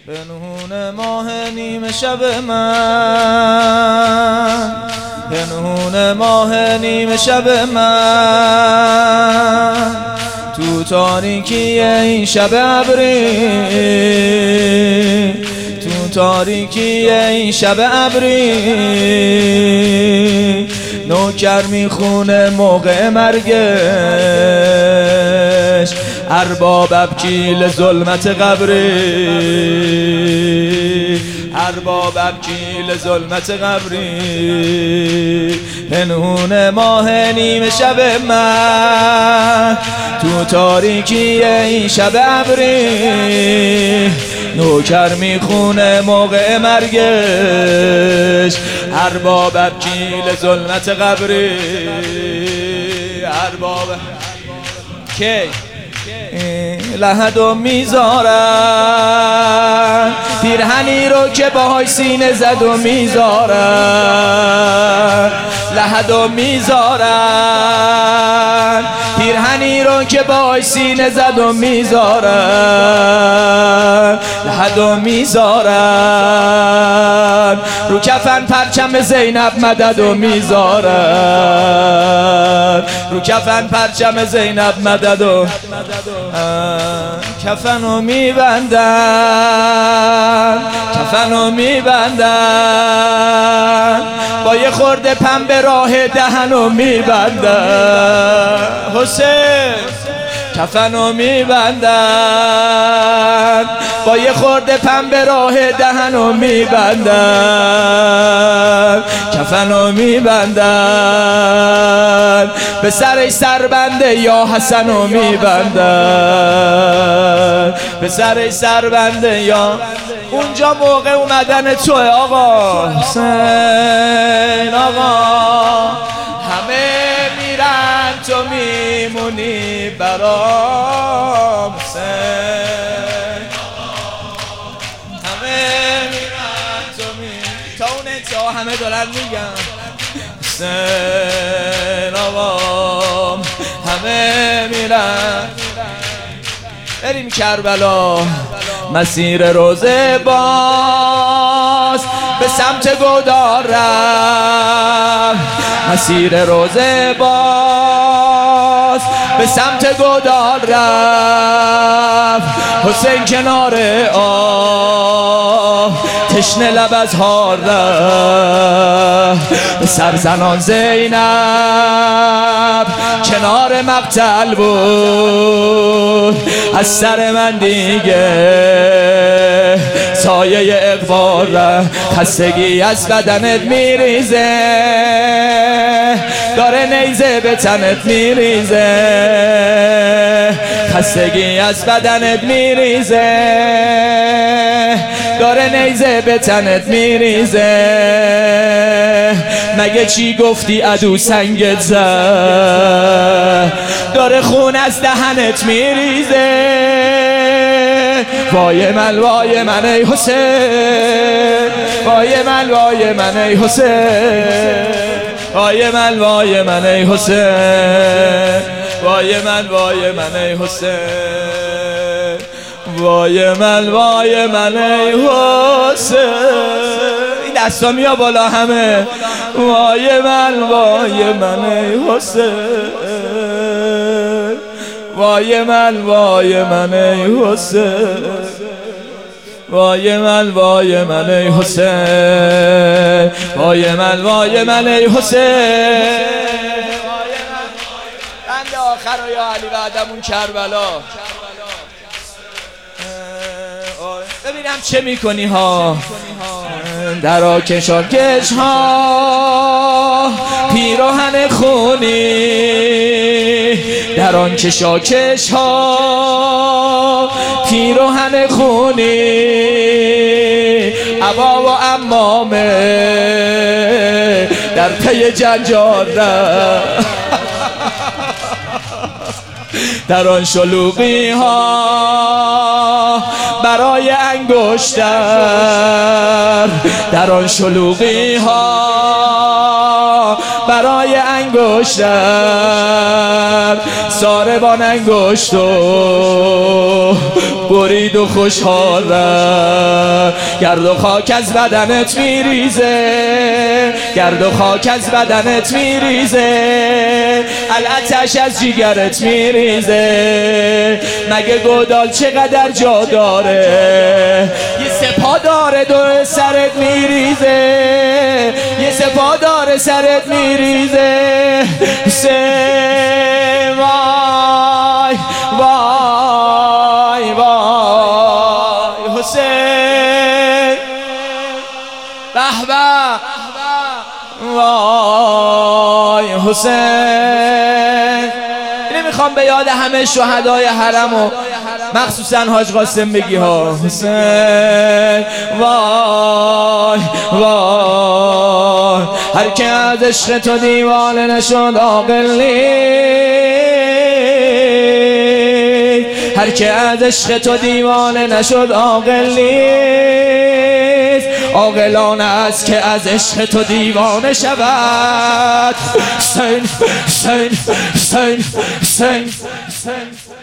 پنهون ماه نیمه شب من، پنهون ماه نیمه شب من، تو تاریکی این شب ابری، تو تاریکی این شب ابری، نوکر میخونه موقع مرگش، ارباب ابکیل ظلمت قبری، ارباب ابکیل ظلمت قبری. پنهون ماه نیمه شب من، تو تاریکی این شب ابری، نوکر میخونه موقع مرگش، ارباب ابکیل ظلمت قبری. ارباب کی لحدو میذارن، پیرهنی رو که باهای سینه زد و میذارن، لحدو میذارن، پیرهنی رو که باهای سینه زد و میذارن، لحدو میذارن، رو کفن پرچم زینب مدد و میذارن، رو کفن پرچم زینب مدد و کفنو میبندن، کفنو میبندن، با یه خورده پنبه راه دهنو میبندن. حسین کفنو میبندن، با یه خورده پنبه راه دهنو میبندن، کفنو میبندن، به سرش سربنده یا حسنو میبندن، به سرش سربنده یا. اونجا موقع اومدن توه آقا حسین، آقا همه میرن تو میمونی برام حسین، همه میرن تو میمونی تا اون تا همه دارن میگن حسین، آقا همه میرن. بریم کربلا، مسیر روزه باز به سمت گودار رفت، مسیر روزه باز به سمت گودار رفت، حسین کنار آه تشنه لب از هار رفت، به سرزنان زینب کنار مقتل بود، از سر من دیگه سایه اقبال رفت، خستگی از بدنت میریزه، داره نیزه به تنت میریزه، خستگی از بدنت میریزه، داره نیزه به تنت میریزه. مگه چی گفتی عدو سنگت زد، داره خون از دهنت میریزه. وای من وای من ای حسین، وای من وای من ای حسین، وای من وای من ای حسین، وای من وای من ای حسین، وای من وای من ای حسین. این دستا میا بالا همه. وای من وای من ای حسین، وای من وای من ای حسین، وای من وای من ای حسین، وای من وای من ای حسین. بند آخر و یا علی بعدمون کربلا. ببینم چه میکنی ها در آکشان کش ها، پیراهن خونی در آن کشاکش ها، پیراهن خونی عبا و عمامه در پی جنجال رفت، در آن شلوغی ها برای انگشتر، در آن شلوغی ها برای انگشتر، ساربان انگشتو برید و خوشحال رفت. گرد و خاک از بدنت میریزه، گرد و خاک از بدنت میریزه، الاتش از جیگرت میریزه. مگه گودال چقدر جا داره؟ یه سپاه داره دو سرت میریزه، یه سپاه داره سرت میریزه. حسین وای وای وای حسین به به وای حسین. اینو میخوام به یاد همه شهدای حرم و مخصوصا حاج قاسم بگی ها. حسین وای وای، هر که از عشق تو دیوانه نشد عاقل نیست، هر که از عشق تو دیوانه نشد عاقل نیست. عاقلان است که از عشق تو دیوانه شود. حسین حسین حسین حسین.